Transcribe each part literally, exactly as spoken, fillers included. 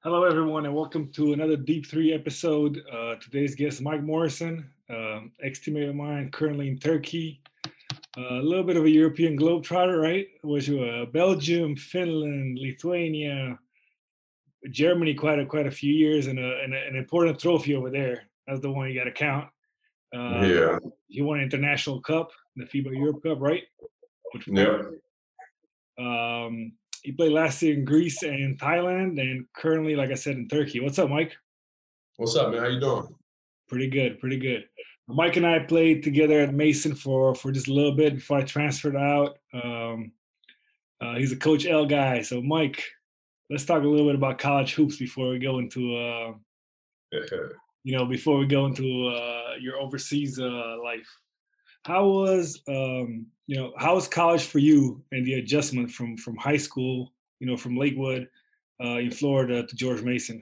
Hello, everyone, and welcome to another Deep Three episode. Uh, today's guest, Mike Morrison, um, ex-teammate of mine, currently in Turkey. Uh, a little bit of a European globetrotter, right? Was you uh, Belgium, Finland, Lithuania, Germany? Quite a quite a few years, and, a, and a, an important trophy over there. That's the one you got to count. Uh, Yeah. he won an international cup, the FIBA Europe Cup, right? With France. Yep. Um, he played last year in Greece and Thailand, and currently, like I said, in Turkey. What's up, Mike? What's up, man? How you doing? Pretty good, pretty good. Mike and I played together at Mason for for just a little bit before I transferred out. Um, uh, he's a Coach L guy. So, Mike, let's talk a little bit about college hoops before we go into uh, you know before we go into uh, your overseas uh, life. How was um, you know how was college for you and the adjustment from from high school, you know, from Lakewood uh, in Florida to George Mason?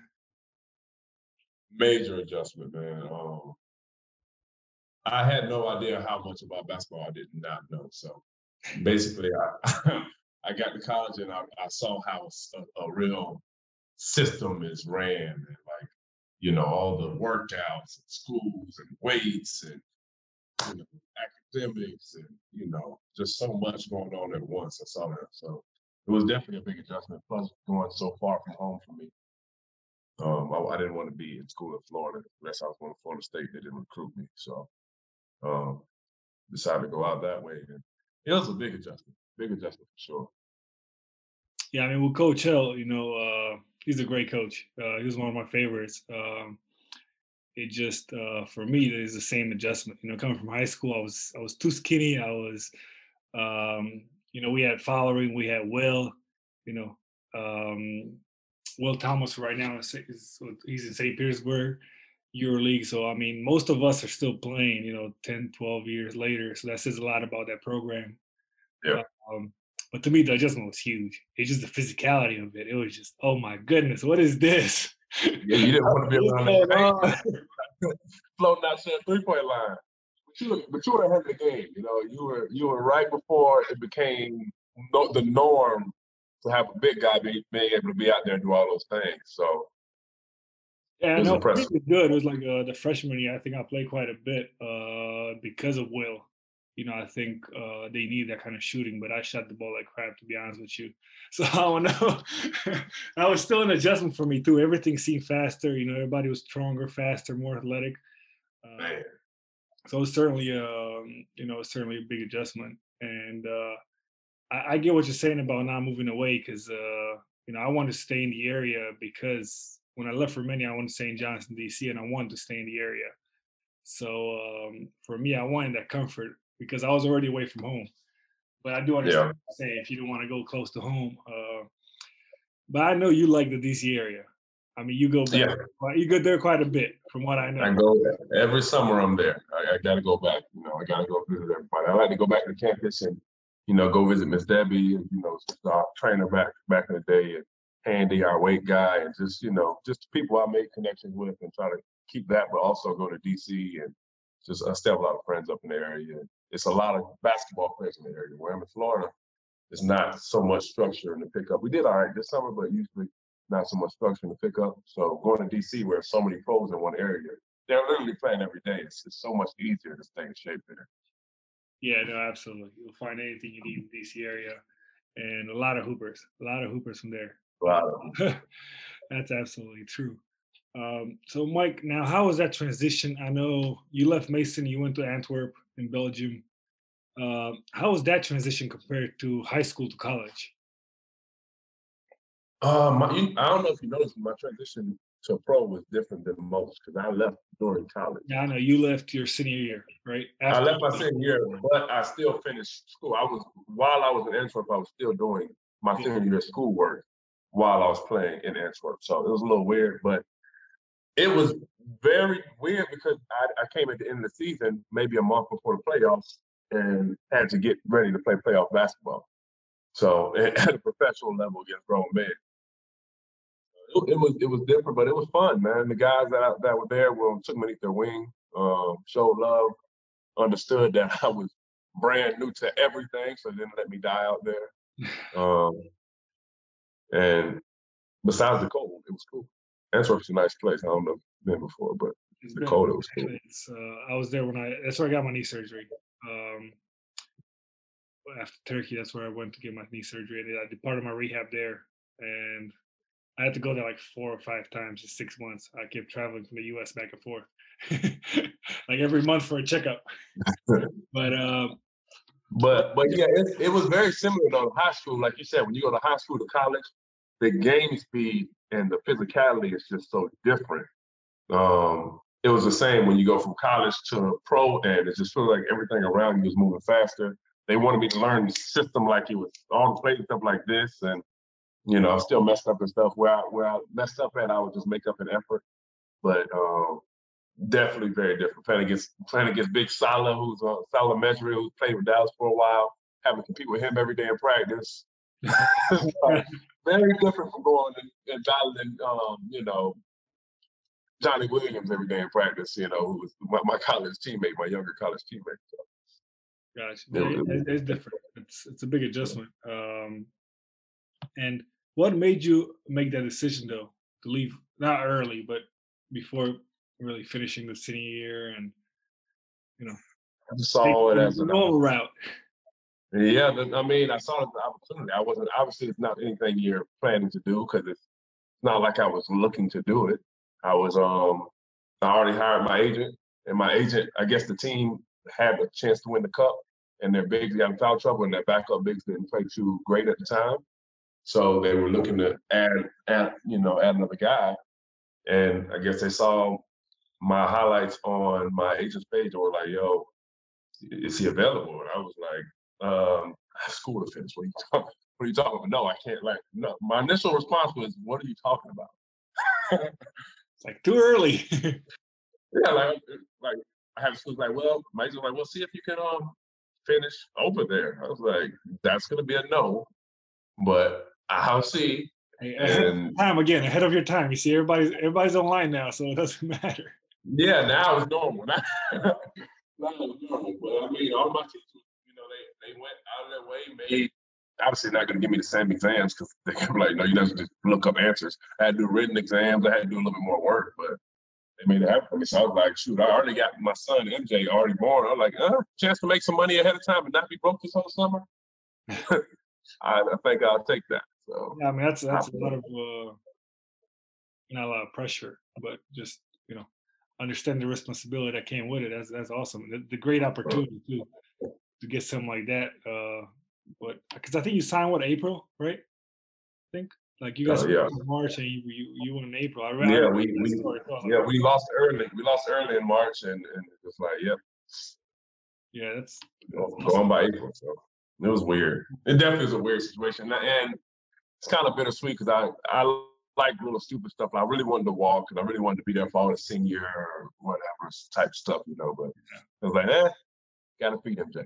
Major adjustment, man. Um, I had no idea how much about basketball I did not know. So basically, I I got to college and I, I saw how a, a real system is ran, and like you know all the workouts and schools and weights and you know academics and you know just so much going on at once. I saw that, so it was definitely a big adjustment. Plus, going so far from home for me. Um, I, I didn't want to be in school in Florida. Unless I was going to Florida State, they didn't recruit me. So um, decided to go out that way. And it was a big adjustment, big adjustment for sure. Yeah, I mean, with Coach Hill, you know, uh, he's a great coach. Uh, he was one of my favorites. Um, it just uh, for me, it is the same adjustment. You know, coming from high school, I was I was too skinny. I was, um, you know, we had following, we had Will, you know, um, Will Thomas right now is, is he's in Saint Petersburg, EuroLeague. So I mean, most of us are still playing. You know, ten, twelve years later. So that says a lot about that program. Yeah. Um, but to me, the adjustment was huge. It's just the physicality of it. It was just, oh my goodness, what is this? Yeah, you didn't want to be around that floating out to the three-point line. But you, were, but you were ahead of the game. You know, you were you were right before it became no, the norm to have a big guy be, being able to be out there and do all those things. So Yeah, it was no, impressive. it was good. It was like uh, the freshman year. I think I played quite a bit uh, because of Will. You know, I think uh, they need that kind of shooting, but I shot the ball like crap, to be honest with you. So I don't know. That was still an adjustment for me too. Everything seemed faster. You know, everybody was stronger, faster, more athletic. Uh, Man. so it's certainly, um, you know, it's certainly a big adjustment. And uh, I, I get what you're saying about not moving away because, uh, you know, I wanted to stay in the area because when I left for many, I wanted to stay in Johnson, D C, and I wanted to stay in the area. So um, for me, I wanted that comfort because I was already away from home. But I do understand Yeah. what you're saying if you don't want to go close to home. Uh, but I know you like the D C area. I mean, you go back, Yeah. you go there quite a bit, from what I know. I go every summer. I'm there. I, I got to go back. You know, I got to go visit everybody. I like to go back to campus and you know go visit Miss Debbie and you know our trainer back back in the day and Andy, our weight guy, and just you know just people I make connections with and try to keep that, but also go to D C and just I still have a lot of friends up in the area. And it's a lot of basketball players in the area. Where I'm in Florida, it's not so much structure in the pickup. We did all right this summer, but usually not so much structure in the pickup. So going to D C where so many pros in one area, they're literally playing every day. It's, it's so much easier to stay in shape there. Yeah, no, absolutely. You'll find anything you need in the D C area, and a lot of hoopers, a lot of hoopers from there. A lot of them. That's absolutely true. Um, so, Mike, now how was that transition? I know you left Mason, you went to Antwerp in Belgium. Um, how was that transition compared to high school to college? Um, my, you, I don't know if you noticed, my transition to pro was different than most because I left during college. Yeah, I know you left your senior year, right? I left my senior year, but I still finished school. I was while I was in Antwerp, I was still doing my senior year schoolwork while I was playing in Antwerp. So it was a little weird, but it was very weird because I, I came at the end of the season, maybe a month before the playoffs, and had to get ready to play playoff basketball. So at a professional level against grown men. It, it was it was different, but it was fun, man. The guys that that were there were took me beneath their wing, um, showed love, understood that I was brand new to everything, so they didn't let me die out there. Um, and besides the cold, it was cool. Antwerp's a nice place. I don't know if you've been before, but It's been Dakota was cool. actually, it's, uh, I was there when I that's where I got my knee surgery. Um, after Turkey, that's where I went to get my knee surgery. And I did part of my rehab there, and I had to go there like four or five times in six months. I kept traveling from the U S back and forth, like every month for a checkup. But um, But but yeah, it, it was very similar to high school. Like you said, when you go to high school to college, the game speed and the physicality is just so different. Um, it was the same when you go from college to pro, and it just feels like everything around you is moving faster. They wanted me to learn the system like it was all the plays and stuff like this, and you know, I still messed up and stuff. Where I where I messed up at, I would just make up an effort. But um, definitely very different. Playing against playing against Big Salah, who's uh, Salah Mejri, who played with Dallas for a while, having to compete with him every day in practice. Like, very different from going and, and battling, um, you know, Johnny Williams every day in practice. You know, who was my, my college teammate, my younger college teammate. So, Gotcha. it Yeah, was- it- it's different. It's it's a big adjustment. Um, and what made you make that decision though to leave not early, but before really finishing the senior year and you know I just saw it taking as the an normal route? Yeah, the- I mean, I saw it as an opportunity. I wasn't obviously it's not anything you're planning to do because it's not like I was looking to do it. I was um I already hired my agent, and my agent, I guess the team had a chance to win the cup, and their bigs got in foul trouble, and their backup bigs didn't play too great at the time. So they were looking to add add you know add another guy, and I guess they saw my highlights on my agent's page and were like, "Yo, is he available?" And I was like, um, "I have school to finish. What are you talking? What are you talking about? No, I can't." Like, no. My initial response was, "What are you talking about?" It's like too early. Yeah, like, like I have school like, well, my agent's like, well, see if you can um finish over there. I was like, that's gonna be a no, but I'll see. Hey, ahead of And time again, ahead of your time. You see, everybody's everybody's online now, so it doesn't matter. yeah, now it's normal. Now, now it's normal. But I mean, all my teachers, you know, they they went out of their way, made obviously not going to give me the same exams because they can be like, no, you don't just look up answers. I had to do written exams. I had to do a little bit more work, but they made it happen for me. So I was like, shoot, I already got my son M J already born. I was like, uh, chance to make some money ahead of time and not be broke this whole summer. I, I think I'll take that. So Yeah, I mean that's that's a I- lot of uh, not a lot of pressure, but just you know understand the responsibility that came with it. That's that's awesome. The, the great opportunity too to get something like that. Uh, but because I think you signed what April, right? I think like you guys uh, yeah, in March and you you, you went in April. I, re- I yeah, remember we that we story. So I was like, yeah we lost early. We lost early in March, and and it was like, yep, yeah, that's that's go- awesome. going by April. So it was weird. It definitely was a weird situation, and it's kind of bittersweet because I I like little stupid stuff. I really wanted to walk, and I really wanted to be there for all the senior or whatever type stuff, you know. But I was like, eh, gotta feed M J.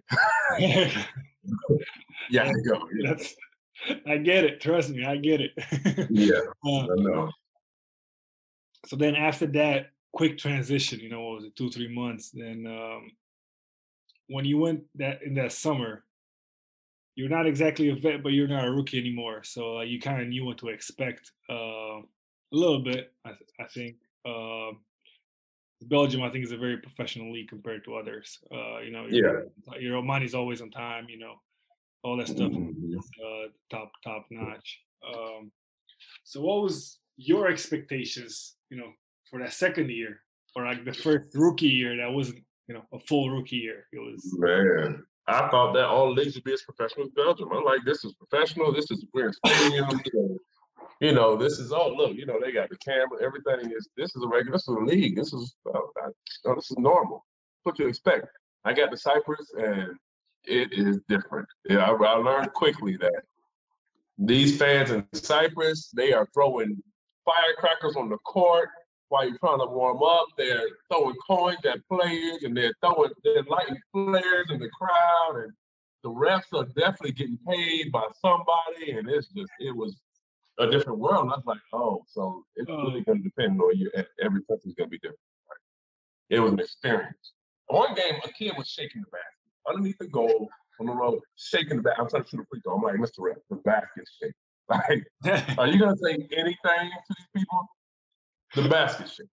Yeah, Yeah, go. Yeah, that's I get it. Trust me, I get it. yeah, Uh, I know. so then after that quick transition, you know, what was it, two, three months? Then um, when you went that in that summer, you're not exactly a vet, but you're not a rookie anymore. So uh, you kind of knew what to expect uh, a little bit, I, th- I think. Um Belgium, I think, is a very professional league compared to others. Uh, you know, Yeah. your, your money's always on time. You know, all that stuff Mhm. is uh, top top notch. Um, so, what was your expectations? You know, for that second year or like the first rookie year that wasn't you know a full rookie year. It was Man, I thought that all leagues would be as professional as Belgium. I'm like, this is professional. This is we're in stadiums. You know, you know, this is all. Look, you know, they got the camera. Everything is. This is a regular. This is a league. This is. Uh, I, oh, this is normal. What you expect. I got to Cyprus, and it is different. Yeah, I, I learned quickly that these fans in Cyprus, they are throwing firecrackers on the court while you're trying to warm up. They're throwing coins at players, and they're throwing, they're lighting flares in the crowd, and the refs are definitely getting paid by somebody. And it's just, it was a different world. And I was like, oh, so it's uh, really going to depend on you. Every country's going to be different. It was an experience. One game, a kid was shaking the basket underneath the goal on the road, shaking the basket. I'm trying to shoot a free throw. I'm like, Mister Rep, the basket's shaking. Like, are you gonna say anything to these people? The basket shit.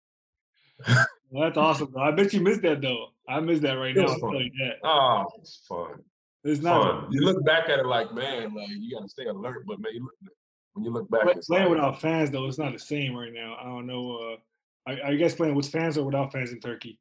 Well, that's awesome, bro. I bet you missed that though. I miss that right It now. was I'll tell fun. you that. Oh, it's fun. It's not Fun. You look back at it like, man, like you gotta stay alert, but man, you look, when you look back, play, it's playing like without fans though. It's not the same right now. I don't know. Uh, are, are you guys playing with fans or without fans in Turkey?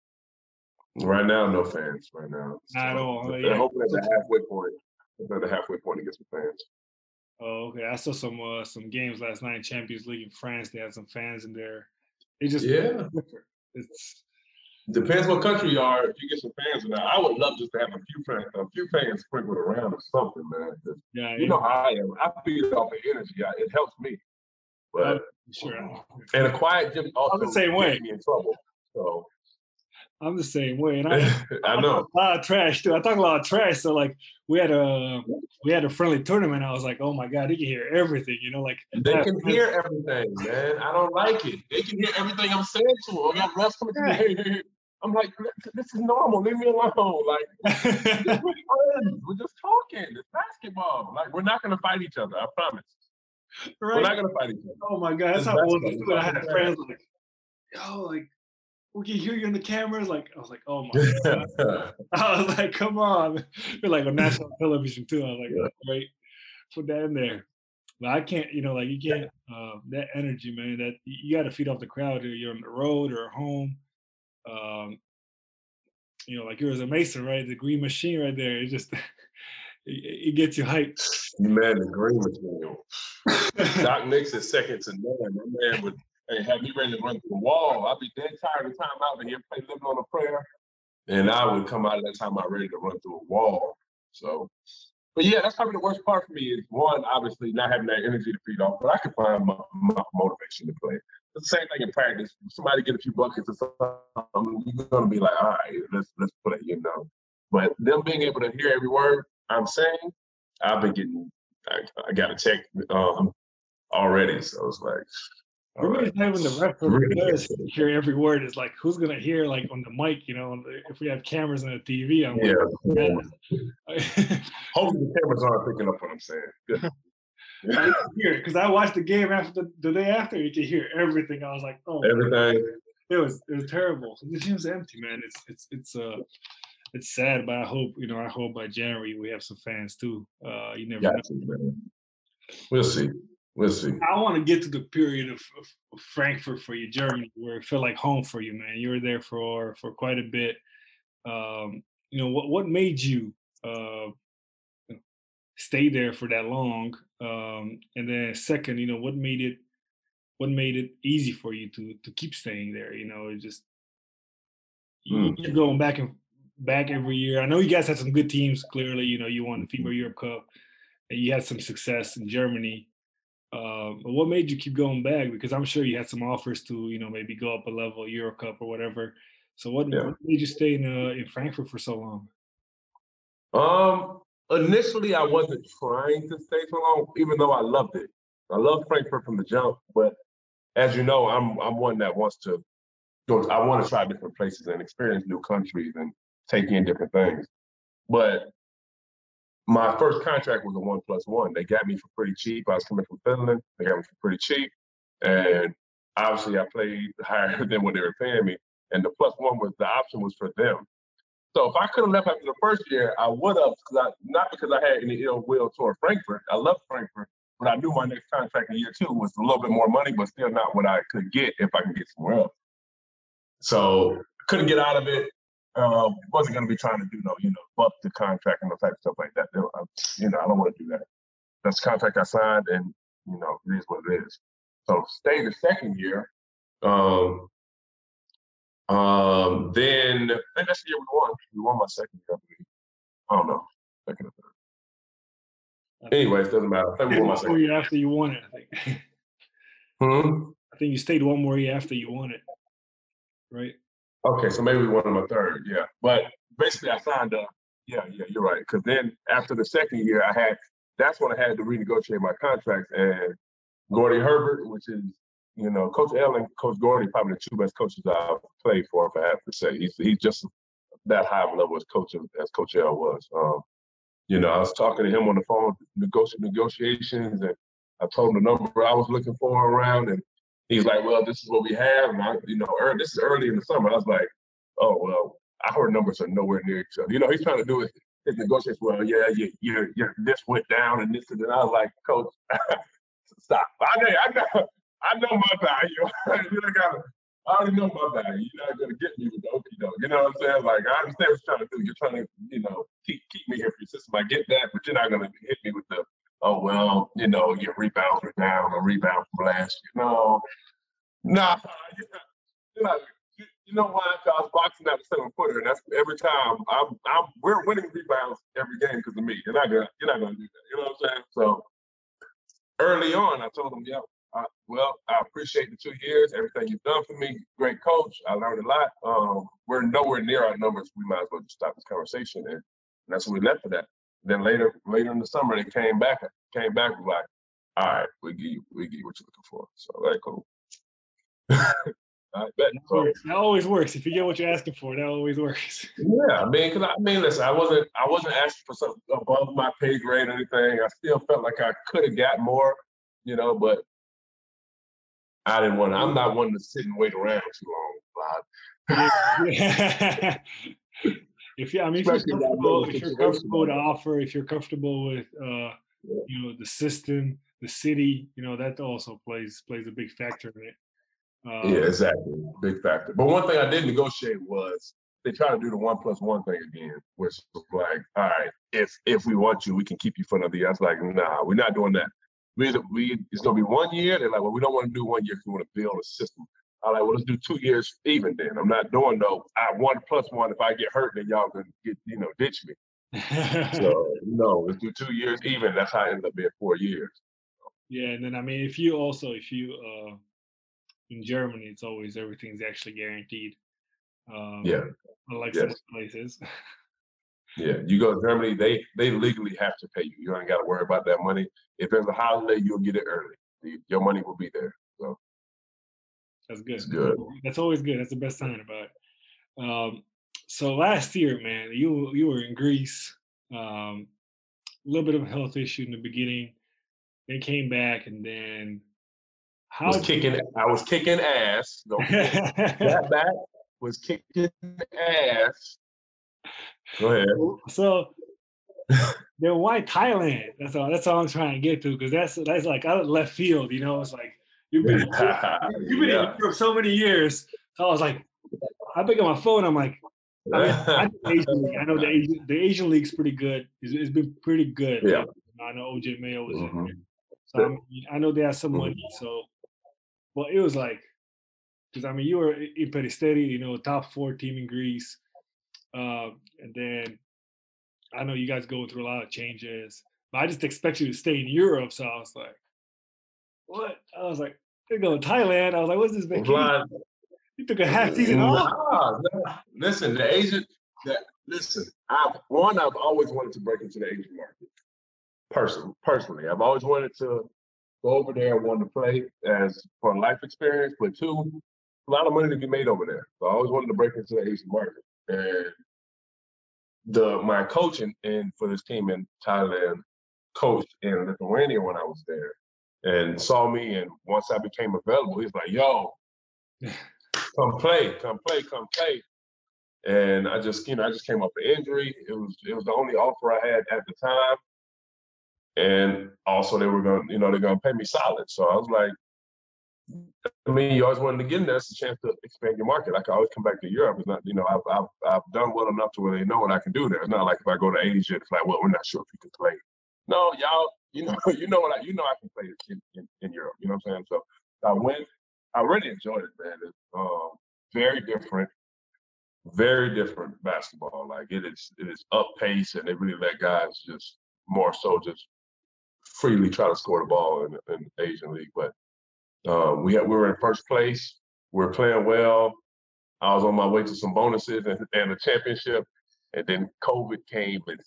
right now, no fans. Right now, Not at so all. Uh, they're yeah. hoping at the halfway point. They're at the halfway point to get some fans. Oh, okay. I saw some uh, some games last night in Champions League in France. They had some fans in there. It just Yeah, different. It's depends what country you are. If you get some fans or not, I would love just to have a few fans, a few fans sprinkled around or something, man. 'Cause yeah, you yeah. know how I am. I feed off the energy. I, it helps me. Oh, But sure. and a quiet gym I'm the also same way. gets me in trouble. So I'm the same way, and I, I I know. talk a lot of trash too. I talk a lot of trash. So like we had a we had a friendly tournament. I was like, oh my god, they can hear everything. You know, like They I have can friends- hear everything, man. I don't like it. They can hear everything I'm saying to them. I got refs coming to me. Hey, hey, hey. I'm like, this is normal. Leave me alone. Like, we're friends. We're just talking. It's basketball. Like, we're not gonna fight each other. I promise. We're right? not gonna fight each other. Oh my god, that's It's how it was basketball. too. And I We're had talking friends like, yo, like we can hear you in the cameras. Like I was like, oh my god. trash. I was like, come on. You're like on national television too. I was like, Yeah. oh, great, put that in there. But I can't, you know, like you can't uh, that energy, man. That you got to feed off the crowd. Either you're on the road or home. Um, you know, like yours a Mason, right? The green machine right there. It just it, it gets you hyped. Man, the green material. Doc Nix is second to none. My man would hey, have me ready to run through the wall. I'd be dead tired of time out here play living on a prayer. And I would come out of that time out ready to run through a wall. So but yeah, that's probably the worst part for me is one, obviously not having that energy to feed off, but I can find my, my motivation to play. It's the same thing in practice. If somebody get a few buckets or something, you're gonna be like, all right, let's let's play, you know. But them being able to hear every word I'm saying, I've been getting I, I got a check um, already. So it's like all For me, right. it's not even the ref. For Really players good. hear every word. It's like who's gonna hear like on the mic, you know? on the- If we have cameras on the T V, I'm Yeah. like, Hopefully the cameras aren't picking up what I'm saying. Good. I can hear it because I watched the game after the, the day after. You could hear everything. I was like, oh, Everything. it was it was terrible. The gym's empty, man. It's it's it's uh it's sad, but I hope you know. I hope by January we have some fans too. Uh, you never know. Got you, man. We'll see. We'll see. I want to get to the period of, of, of Frankfurt for you, Germany, where it felt like home for you, man. You were there for for quite a bit. Um, you know what what made you uh, stay there for that long? Um, and then second, you know what made it what made it easy for you to to keep staying there? You know, it just you Mm. keep going back and back every year. I know you guys had some good teams. Clearly, you know you won the FIBA Europe Cup, and you had some success in Germany. Um, but what made you keep going back? Because I'm sure you had some offers to, you know, maybe go up a level, Euro Cup or whatever. So what, Yeah. what made you stay in uh, in Frankfurt for so long? Um, initially I wasn't trying to stay so long, even though I loved it. I love Frankfurt from the jump, but as you know, I'm I'm one that wants to go. I want to try different places and experience new countries and take in different things. But my first contract was a one plus one. They got me for pretty cheap. I was coming from Finland. They got me for pretty cheap, and obviously I played higher than what they were paying me. And the plus one was the option was for them. So if I could have left after the first year, I would have, because I not because I had any ill will toward Frankfurt. I love Frankfurt, but I knew my next contract in year two was a little bit more money, but still not what I could get if I could get somewhere else. So couldn't get out of it. Um, wasn't going to be trying to do no, you know, bump the contract and no type of stuff like that. I, you know, I don't want to do that. That's the contract I signed, and you know, it is what it is. So stayed the second year. Um, um, then I think that's the year we won. We won my second year, I believe. I don't know, second or third. Anyways, doesn't matter. I think we won my One second more year. year after you won it, I think. Hmm? I think you stayed one more year after you won it, right? Okay, so maybe we won my third, yeah. But basically, I signed up. Yeah, yeah, you're right. Because then after the second year, I had that's when I had to renegotiate my contracts. And Gordy Herbert, which is you know Coach L and Coach Gordy, probably the two best coaches I've played for, if I have to say. He's he's just that high of a level as coach as Coach L was. Um, You know, I was talking to him on the phone, negoti- negotiations, and I told him the number I was looking for around, and he's like, "Well, this is what we have." And I, you know, early, this is early in the summer. I was like, "Oh, well, our numbers are nowhere near each other." You know, he's trying to do his, his negotiations. Well, yeah, you, you, you, this went down and this and that. I was like, "Coach, stop! I know, I know, I know my value. You got I already know my value. You're not gonna get me with the okie doke. You know what I'm saying? Like, I understand what you're trying to do. You're trying to, you know, keep keep me here for your system. I get that, but you're not gonna hit me with the, oh well, you know, your rebounds were down, a rebound from last year. No, nah, you know, you, you know why? I was boxing out a seven footer, and that's every time I'm I'm we're winning rebounds every game because of me. You're not gonna you're not gonna do that. You know what I'm saying? So early on, I told him, yeah. Uh, well, I appreciate the two years, everything you've done for me. Great coach. I learned a lot. Um, we're nowhere near our numbers. We might as well just stop this conversation. And, and that's what we left it at. Then later, later in the summer, they came back. Came back and was like, all right, we give you, we give you what you're looking for. So, all right, cool. I bet. That, So, works. That always works. If you get what you're asking for, that always works. Yeah, I mean, cause I, I mean, listen, I wasn't, I wasn't asking for something above my pay grade or anything. I still felt like I could have got more, you know, but I didn't want to, I'm not one to sit and wait around too long, Bob. Yeah. If you, I mean, if you're comfortable, if you're comfortable to offer, if you're comfortable with, uh, yeah. you know, the system, the city, you know, that also plays plays a big factor in it. Um, yeah, exactly, big factor. But one thing I did negotiate was they try to do the one plus one thing again, which was like, all right, if if we want you, we can keep you for another year. I was like, nah, we're not doing that. We, we it's gonna be one year. They're like, well, we don't want to do one year because we want to build a system. I'm like, well, let's do two years even then. I'm not doing no I one plus one. If I get hurt, then y'all can get, you know, ditch me. So no, let's do two years even. That's how it ended up being four years. Yeah, and then I mean, if you also if you uh in Germany, it's always everything's actually guaranteed. Um, yeah, unlike yes. some places. Yeah, you go to Germany, they they legally have to pay you. You ain't got to worry about that money. If there's a holiday, you'll get it early. Your money will be there. So that's good. That's good. That's always good. That's the best sign about it. Um, so last year, man, you you were in Greece. Um, a little bit of a health issue in the beginning. Then came back, and then how was kicking. You... I was kicking ass. Don't forget. That back was kicking ass. Go ahead. So then why Thailand? That's all. That's all I'm trying to get to because that's that's like out of left field. You know, it's like you've been you've been yeah. in Europe so many years. So I was like, I pick up my phone. I'm like, I mean, I know the Asian League. I know the Asian the Asian League's pretty good. It's, it's been pretty good. Yeah. I know O J Mayo was mm-hmm. in there. So I, mean, I know they have some money. Mm-hmm. So, well, it was like, because I mean, you were in Peristeri, you know, top four team in Greece, uh, and then I know you guys go through a lot of changes. But I just expect you to stay in Europe. So I was like, what? I was like, they're going to Thailand. I was like, what's this vacation? You took a half season nah, off. Nah. Listen, the Asian. The, listen, I've one. I've always wanted to break into the Asian market. Personally, personally, I've always wanted to go over there and want to play as for a life experience. But two, a lot of money to be made over there. So I always wanted to break into the Asian market. And the my coaching and for this team in Thailand, coached in Lithuania when I was there, and saw me. And once I became available, he's like, "Yo, come play, come play, come play." And I just, you know, I just came off an injury. It was it was the only offer I had at the time. And also they were going to, you know, they're going to pay me solid. So I was like, I mean, you always wanted to get in there. It's a chance to expand your market. I can always come back to Europe. It's not, you know, I've, I've, I've done well enough to where they know what I can do there. It's not like if I go to Asia, it's like, well, we're not sure if you can play. No, y'all, you know, you know what I, you know, I can play in, in, in Europe. You know what I'm saying? So I went, I really enjoyed it, man. It's um, very different, very different basketball. Like it is, it is up pace, and they really let guys just more so just freely try to score the ball in, in the Asian League. But um, we had, we were in first place. We were playing well. I was on my way to some bonuses and, and a championship, and then COVID came and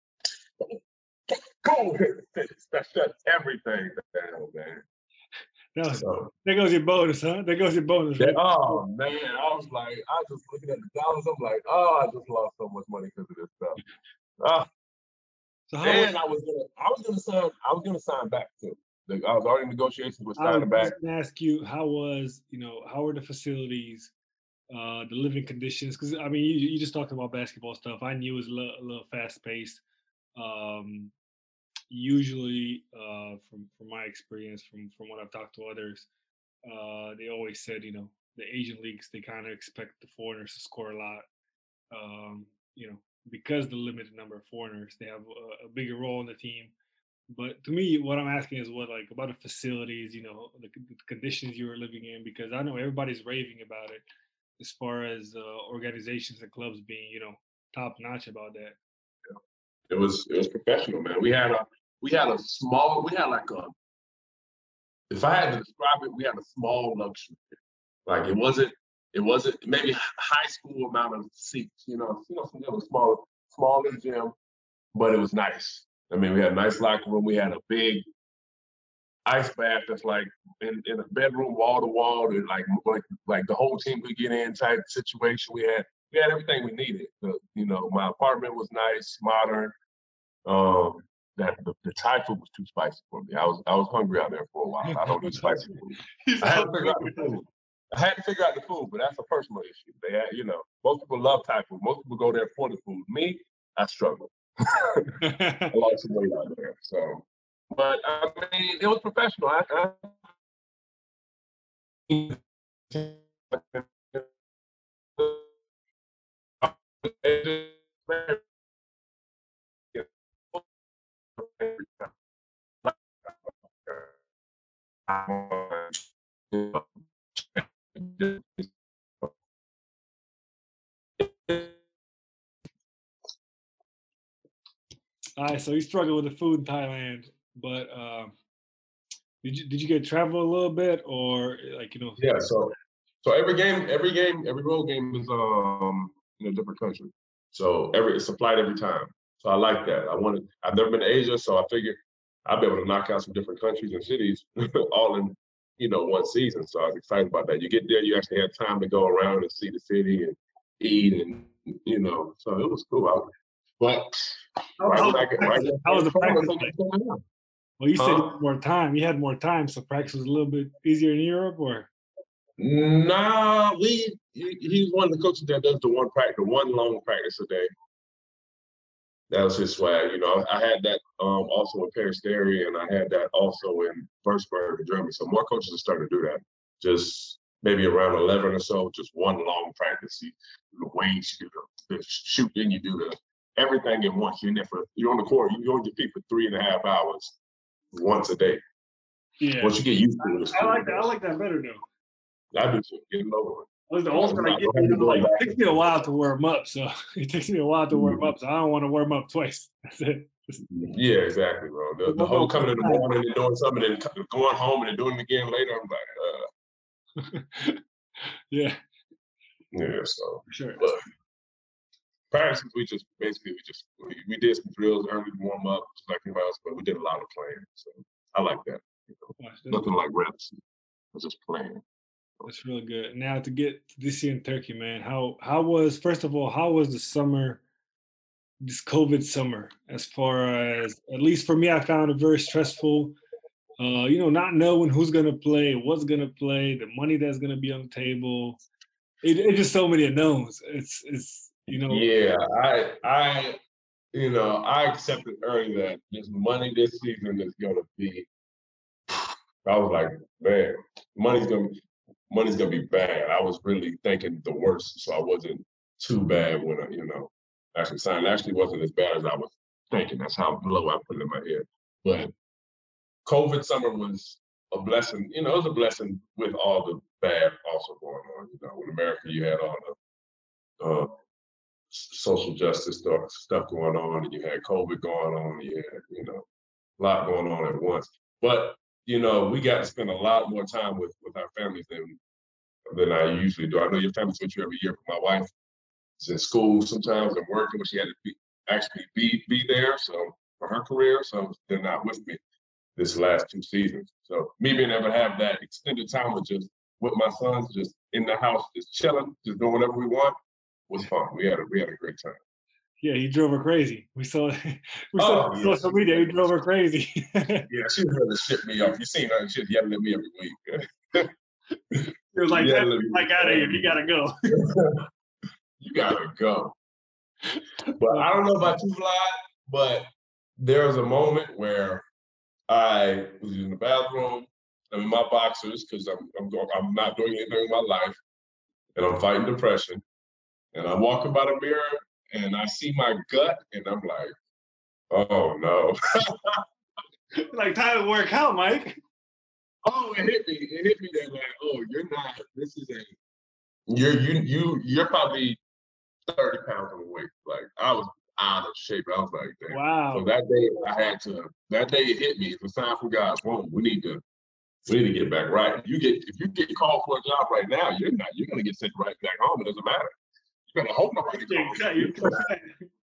said, "COVID, that shut everything down, man." No, so, there goes your bonus, huh? There goes your bonus. Right? Oh man, I was like, I was just looking at the dollars. I'm like, oh, I just lost so much money because of this stuff. Ah. So how was And I was gonna, I was gonna sign, I was gonna sign back too. Like, I was already in negotiations with I was signing back. just gonna ask you, how was, you know, how were the facilities, uh, the living conditions? Because I mean, you, you just talked about basketball stuff. I knew it was a little, a little fast paced. Um, Usually, uh, from from my experience, from from what I've talked to others, uh, they always said, you know, the Asian leagues, they kind of expect the foreigners to score a lot. Um, you know, because the limited number of foreigners, they have a, a bigger role in the team. But to me, what I'm asking is what, like, about the facilities, you know, the, the conditions you were living in, because I know everybody's raving about it as far as uh, organizations and clubs being, you know, top notch about that. It was it was professional, man. We had a we had a small, we had like a, if I had to describe it, we had a small luxury. Like it wasn't it wasn't maybe high school amount of seats, you know, you know, some little small smaller gym, but it was nice. I mean, we had a nice locker room. We had a big ice bath that's like in, in a bedroom, wall to wall, and like like like the whole team could get in type situation. We had we had everything we needed. The, you know, my apartment was nice, modern. Um, that the, the Thai food was too spicy for me. I was I was hungry out there for a while. I don't eat spicy food. I had to figure out the food. I had to figure out the food, but that's a personal issue. They had, you know, most people love Thai food. Most people go there for the food. Me, I struggle. I lost some weight out there. So, but I mean, it was professional. I, I All right, so you struggle with the food in Thailand, but um, did you did you get to travel a little bit, or like, you know? Yeah, so so every game, every game, every road game is um in a different country. So every it's a flight every time. So I like that. I wanted I've never been to Asia, so I figured I'll be able to knock out some different countries and cities all in, you know, one season. So I was excited about that. You get there, you actually have time to go around and see the city and eat and you know, so it was cool. I, but How, right how when was I the get right practice? when How I was get the home, I practice think like? what's going on? Well, you said you Huh? had more time. You had more time, so practice was a little bit easier in Europe, or? Nah, we he, he's one of the coaches that does the one practice, one long practice a day. That was his swag. You know, I had that um, also in Paris area, and I had that also in Würzburg, in Germany. So more coaches are starting to do that. Just maybe around eleven or so, just one long practice. You do the weights, you do the, the shooting, you do the everything at once. You're in there for you're on the court. You're on your feet for three and a half hours once a day. Yeah, Once you get used to it, it's I cool. like that. I like that better though. I do too. Getting over it. I was the You know, older it's I not, get, don't have you to know, go like back. it takes me a while to warm up, so it takes me a while to warm Mhm. up. So I don't want to warm up twice. That's it. Just Yeah, exactly, bro. The, the warm whole up one coming in the time. morning and doing something and co- going home and then doing it again later. I'm like, uh, Yeah, yeah. So, for sure. but practices, we just basically we just we, we did some drills early to warm up, just like anybody else, but we did a lot of playing. So I like that. You know, Gosh, that's, nothing like reps, but just playing. that's real good. Now to get to this year in Turkey, man. How how was, first of all, how was the summer, this COVID summer? As far as, at least for me, I found it very stressful. Uh, you know, not knowing who's gonna play, what's gonna play, the money that's gonna be on the table. It, it's just so many unknowns. It's it's you know. Yeah, I I you know I accepted early that this money this season is gonna be. I was like, man, money's gonna money's gonna be bad. I was really thinking the worst, so I wasn't too bad when I, you know, actually signed. It actually wasn't as bad as I was thinking. That's how low I put it in my head. But COVID summer was a blessing. You know, it was a blessing with all the bad also going on. You know, in America, you had all the uh, social justice stuff stuff going on, and you had COVID going on. And you had, you know, a lot going on at once. But you know, we got to spend a lot more time with with our families than than I usually do. I know your family's with you every year, but my wife is in school sometimes and working, but she had to be actually be be there. So for her career, so they're not with me this last two seasons. So me being able to have that extended time with just with my sons, just in the house, just chilling, just doing whatever we want, was fun. We had a we had a great time. Yeah, he drove her crazy. We saw we saw Oh on yeah, social she media, he was drove her crazy. yeah, she was ready to ship me off. You seen her, she's yelling at me every week. He was like, "Get Yelling at like out of here, you gotta go." me. You gotta go. But I don't know about you, Vlad, but there was a moment where I was in the bathroom. I'm in my boxers because I'm I'm, going, I'm not doing anything in my life, and I'm fighting depression. And I'm walking by the mirror, and I see my gut, and I'm like, "Oh no!" Like, time to work out, Mike. Oh, it hit me. It hit me that like, "Oh, you're not. This is a you're you you you're probably thirty pounds overweight." Like I was out of shape. I was like, "Damn." So Wow. that day I had to. That day it hit me. It's a sign from God. Boom. We need to we need to get back right. You get if you get called for a job right now, you're not you're gonna get sent right back home. It doesn't matter. You're gonna hope nobody Yeah, calls cut, you. you cut fat.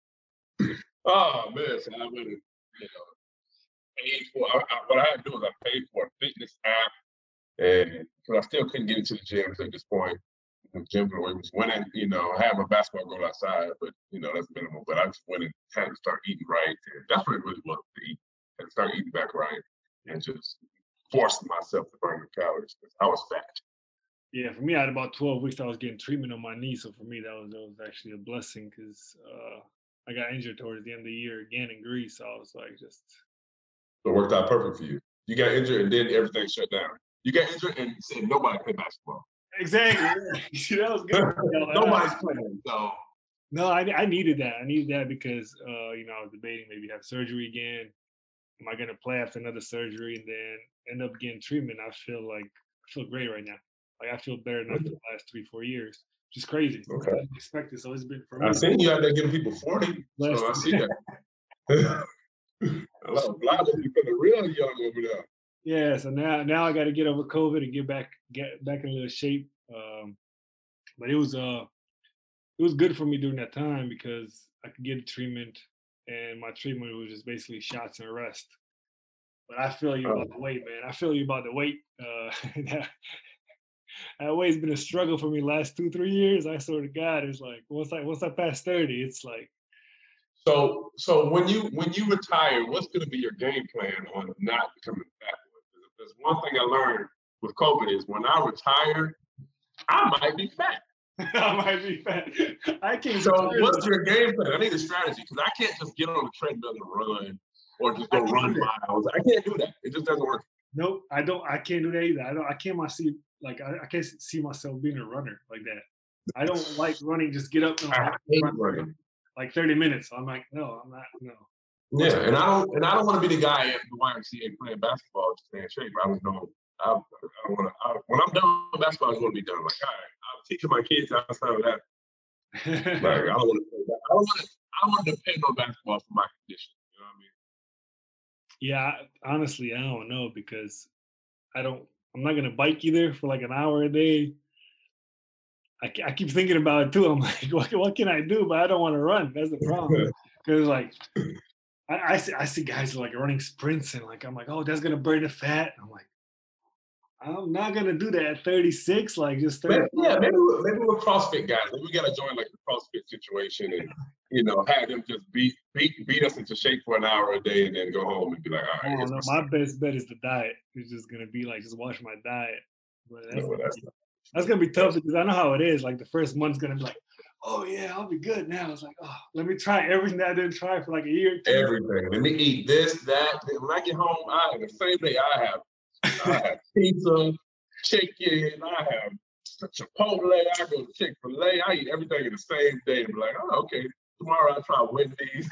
Oh man, so I went and you know paid for. I, I, what I had to do is I paid for a fitness app, and because I still couldn't get into the gyms at this point. The gyms were was went in, you know, I had my basketball goal outside, but you know that's minimal. But I just went and had to start eating right, and that's what it really was to eat, and start eating back right, and just forcing myself to burn the calories because I was fat. Yeah, for me, I had about twelve weeks. I was getting treatment on my knee, so for me, that was that was actually a blessing because uh, I got injured towards the end of the year again in Greece. So I was like, just So it worked out perfect for you. You got injured, and then everything shut down. You got injured, and said nobody play basketball. exactly. Yeah. That was good. You know, uh, Nobody's playing. So no, I I needed that. I needed that because uh, you know I was debating maybe have surgery again. Am I gonna play after another surgery and then end up getting treatment? I feel like I feel great right now. Like I feel better than I feel the last three four years. Just crazy. I okay, didn't expect it. So it's been for I me. seen you out there giving people forty, Last so I see that. A lot of blind people feeling real young over there. yeah. So now now I got to get over COVID and get back get back in a little shape. Um, but it was uh it was good for me during that time because I could get treatment and my treatment was just basically shots and rest. But I feel you about Oh, the weight, man. I feel you about the weight. Uh, that, that weight's been a struggle for me last two, three years. I swear to God, it's like once I once I pass thirty, it's like so so when you when you retire, what's going to be your game plan on not becoming fat? There's one thing I learned with COVID is when I retire, I might be fat. I might be fat. I can't So retire what's though. your game plan? I need a strategy because I can't just get on the treadmill and run or just I go can't do run that. miles. I can't do that. It just doesn't work. Nope, I don't. I can't do that either. I don't. I can't myself like I, I can't see myself being a runner like that. I don't like running. Just get up and I like, hate run for running. like thirty minutes. I'm like, no, I'm not. No. What's Yeah, and I don't and I don't want to be the guy at the Y M C A playing basketball to stay in shape. I don't know. I, I don't want to. When I'm done with basketball, it's going to be done. Like, all right, I'm teaching my kids outside of that. Like, I don't want to. I don't want to. I don't want to depend on basketball for my condition. You know what I mean? yeah, I- honestly, I don't know because I don't. I'm not gonna bike either for like an hour a day. I, ke- I keep thinking about it too. I'm like, what, what can I do? But I don't want to run. That's the problem. Because like I, I see I see guys like running sprints and like I'm like, oh, that's gonna burn the fat. I'm like, I'm not gonna do that at thirty-six. Like just Maybe, thirty. yeah, maybe we're, maybe we're CrossFit guys. Maybe we got to join like the CrossFit situation and you know have them just beat beat beat us into shape for an hour a day and then go home and be like, all I right, don't here's know. my My stuff. best bet is the diet. It's just gonna be like just watch my diet. But No, that's well, that's not. that's gonna be tough That's because I know how it is. Like the first month's gonna be like, oh yeah, I'll be good now. It's like, oh, let me try everything that I didn't try for like a year or two. everything. Let me eat this, that. When I get home, I the same day I have I have pizza, chicken, I have Chipotle, I go to Chick fil A, I eat everything in the same day and be like, oh, okay, tomorrow I try Wendy's.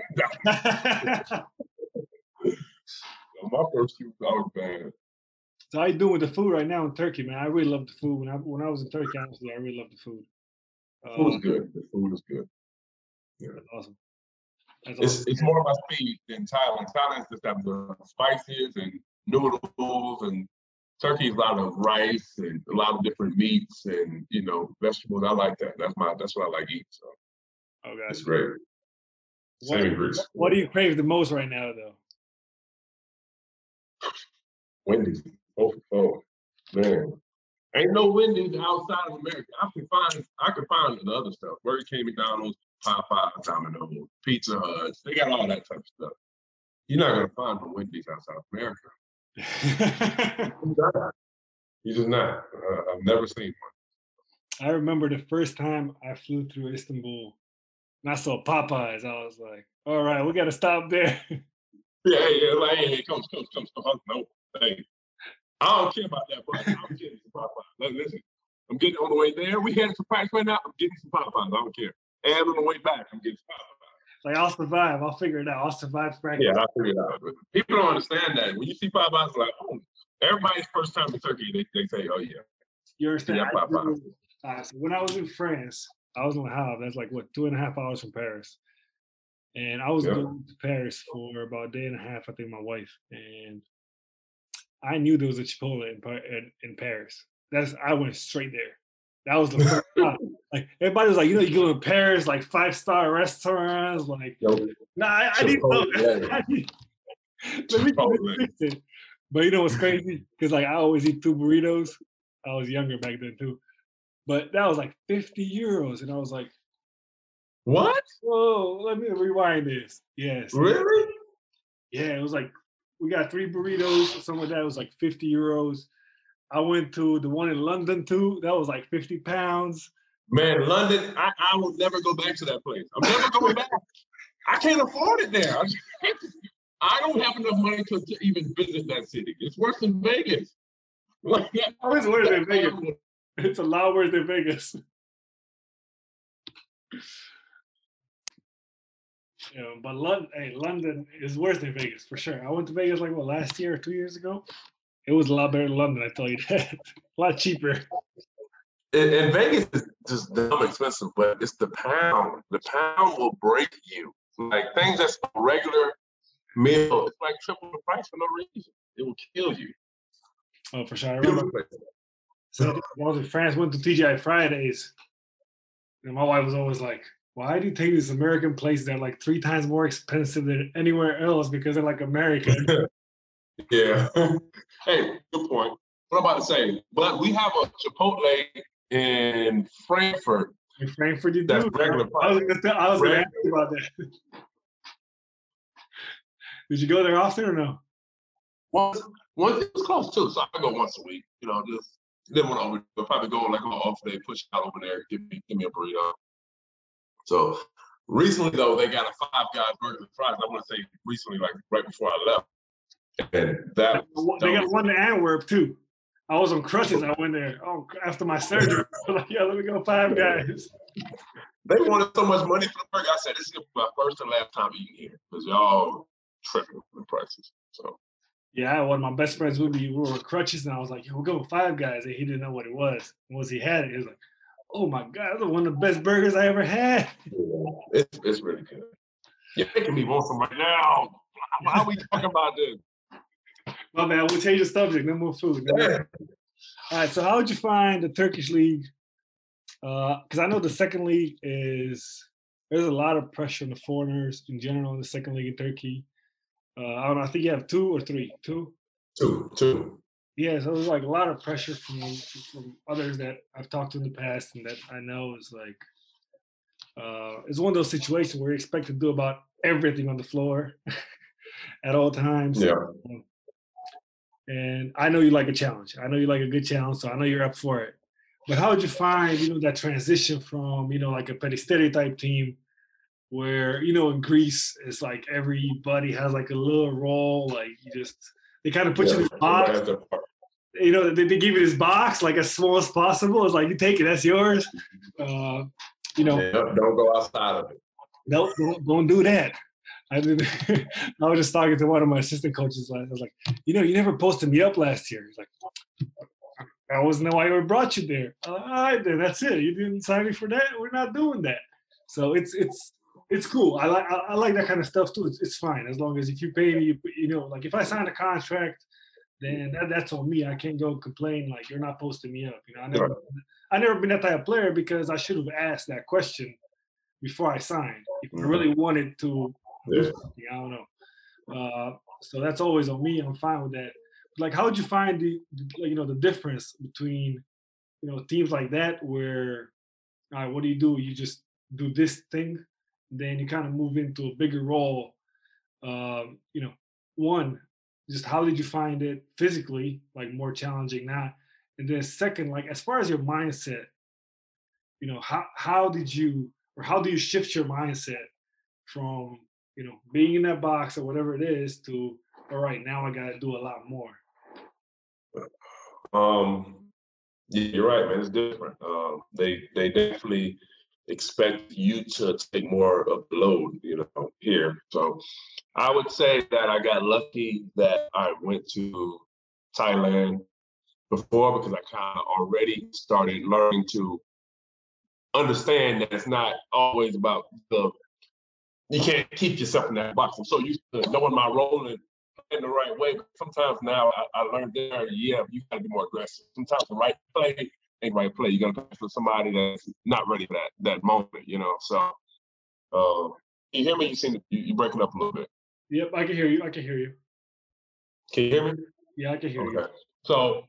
My first few I was bad. So how you doing with the food right now in Turkey, man? I really love the food. When I when I was in Turkey, honestly, I really love the food. The Uh, food is good. The food is good. Yeah. that's awesome. That's It's awesome. it's more about speed than Thailand. Thailand just have the spices and noodles and turkey is a lot of rice and a lot of different meats and you know vegetables. I like that. That's my that's what I like eating. So Oh, it's gotcha. great. What Same in Greece. what do you crave the most right now, though? Wendy's. Oh, oh man. Ain't no Wendy's outside of America. I can find I can find the other stuff. Burger King, McDonald's, Popeye, Domino's, Pizza Hut. They got all that type of stuff. You're not gonna find no Wendy's outside of America. You're just not. Uh, I've never seen I remember the first time I flew through Istanbul and I saw Popeyes. I was like, all right, we got to stop there. Yeah, yeah, like, hey, hey, come, come, come, come. No, hey, I don't care about that, bro. I'm getting some Popeyes. Listen, I'm getting on the way there. We headed to practice right now. I'm getting some Popeyes. I don't care. And on the way back, I'm getting some Popeyes. Like, I'll survive. I'll figure it out. I'll survive practice. Yeah, I'll figure it out. But people don't understand that. When you see Popeyes, like, oh, everybody's first time in Turkey, they, they say, oh, yeah. You understand? Yeah, Popeyes. Uh, so when I was in France, I was in Le Havre. That's like, what, two and a half hours from Paris. And I was yep. going to Paris for about a day and a half, I think, my wife. And I knew there was a Chipotle in, in, in Paris. That's I went straight there. That was the first time. Like, everybody was like, you know, you go to Paris, like five-star restaurants. Like, nope. nah, I, I need something. I need, let me get it. But you know what's crazy? Because, like, I always eat two burritos. I was younger back then, too. But that was like fifty euros. And I was like, what? Whoa, let me rewind this. Yes. Really? Yeah, it was like, we got three burritos or something like that. It was like fifty euros. I went to the one in London too. That was like fifty pounds. Man, London, I, I will never go back to that place. I'm never going back. I can't afford it there. I don't have enough money to, to even visit that city. It's worse than Vegas. Like, oh, it's worse than Vegas. It's a lot worse than Vegas. You know, but London, hey, London is worse than Vegas for sure. I went to Vegas like what last year or two years ago. It was a lot better than London, I tell you that. A lot cheaper. And, and Vegas is just dumb expensive, but it's the pound. The pound will break you. Like things that's a regular meal, it's like triple the price for no reason. It will kill you. Oh, for sure. I remember. So I was in France, went to T G I Fridays, and my wife was always like, why do you take these American places that are like three times more expensive than anywhere else because they're like American? Yeah. Hey, good point. What I'm about to say, but we have a Chipotle in Frankfurt. In Frankfurt, you that's do. Regular I was going to ask you about that. Did you go there often or no? Once, once it was close too, so I go once a week. You know, just didn't want to over. I'll probably go like on off day, push out over there, give me give me a burrito. So recently though, they got a Five Guys burger and fries. I want to say recently, like right before I left. And that they got one in Antwerp too. I was on crutches. I went there. Oh, after my surgery, I was like, yeah, let me go Five Guys. They wanted so much money for the burger. I said, this is my first and last time eating here because y'all tripping the prices. So yeah, one of my best friends would be we were crutches, and I was like, yo, we're going Five Guys, and he didn't know what it was. And once he had it, he was like, oh my God, that's one of the best burgers I ever had. Yeah, it's it's really good. You're making me want some right now. Why are we talking about this? My man, we'll change the subject. No more food. No more. All right. So, how would you find the Turkish league? Because uh, I know the second league is there's a lot of pressure on the foreigners in general in the second league in Turkey. Uh, I don't know. I think you have two or three. Two. Two. Two. Yeah. So there's like a lot of pressure from from others that I've talked to in the past and that I know is like uh, it's one of those situations where you expect to do about everything on the floor at all times. Yeah. Um, And I know you like a challenge. I know you like a good challenge, so I know you're up for it. But how would you find, you know, that transition from, you know, like a Peristeri type team where, you know, in Greece, it's like everybody has like a little role, like you just, they kind of put yeah, you in this box. You know, they, they give you this box, like as small as possible. It's like, you take it, that's yours. Uh, you know. Yeah, don't go outside of it. No, don't, don't do that. I did. I was just talking to one of my assistant coaches. I was like, you know, you never posted me up last year. He's like, that wasn't why I brought you there. All right, then that's it. You didn't sign me for that. We're not doing that. So it's it's it's cool. I like I, I like that kind of stuff too. It's, it's fine as long as if you pay me, you, you know, like if I sign a contract, then that, that's on me. I can't go complain like you're not posting me up. You know, I never I never been that type of player because I should have asked that question before I signed. If I really wanted to. Yeah. I don't know. Uh, so that's always on me. I'm fine with that. Like, how would you find the, the, you know, the difference between, you know, teams like that where, all right, what do you do? You just do this thing, then you kind of move into a bigger role. Um, you know, one, just how did you find it physically, like more challenging now? And then second, like as far as your mindset, you know, how how did you or how do you shift your mindset from, you know, being in that box or whatever it is to, all right, now I gotta do a lot more. Um, yeah, you're right, man. It's different. Um, they they definitely expect you to take more of the load, you know, here. So I would say that I got lucky that I went to Thailand before because I kind of already started learning to understand that it's not always about the you can't keep yourself in that box. I'm so used to knowing my role and playing the right way. But sometimes now I, I learned there, yeah, you gotta be more aggressive. Sometimes the right play ain't right play. You gotta play for somebody that's not ready for that that moment, you know. So uh, you hear me? You seem to you, you breaking up a little bit. Yep, I can hear you. I can hear you. Can you hear me? Yeah, I can hear you. Okay. So